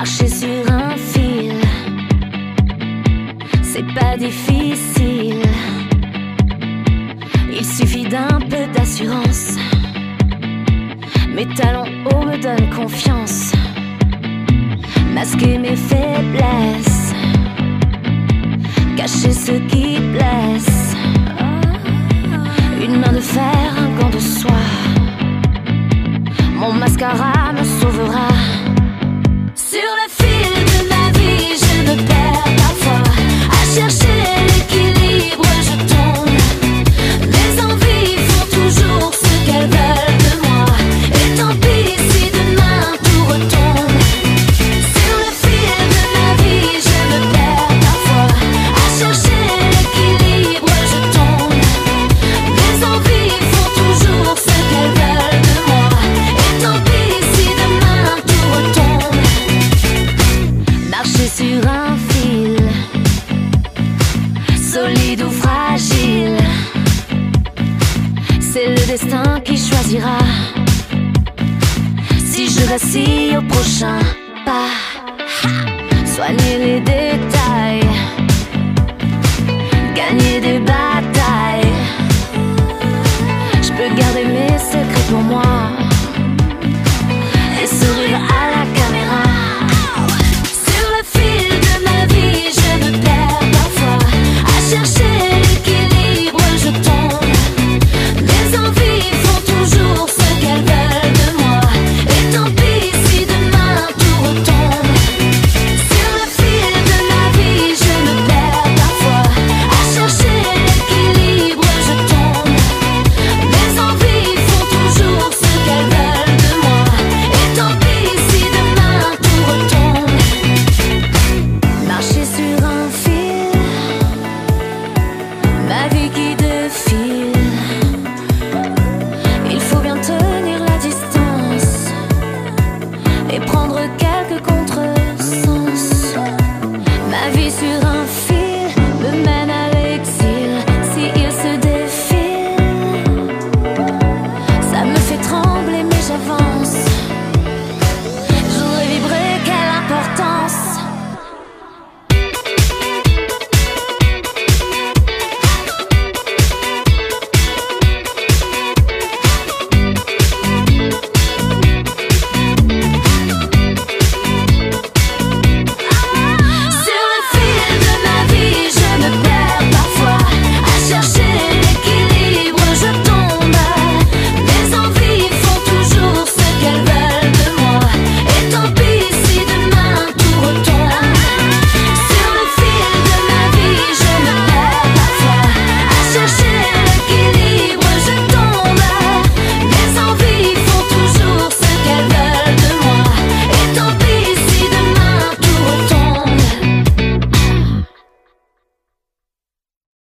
Marcher sur un fil, c'est pas difficile. Il suffit d'un peu d'assurance. Mes talons hauts me donnent confiance. Masquer mes faiblesses, cacher ce qui blesse. Une main de fer, un gant de soie. Mon mascara me sauvera. Sur le fil de ma vie, je me perds parfois. À chercher l'équilibre, je tombe. Mes envies font toujours ce qu'elles veulent de moi. Et tant pis si demain tout retombe. Sur le fil de ma vie, je me perds parfois. À chercher l'équilibre, je tombe. Mes envies font toujours ce qu'elles veulent de moi. Et tant pis si demain tout retombe. Marcher sur un fil, solide ou fragile, c'est le destin qui choisira. Si je vacille au prochain pas, soigner les détails, gagner des batailles. Je peux garder mes secrets pour moi.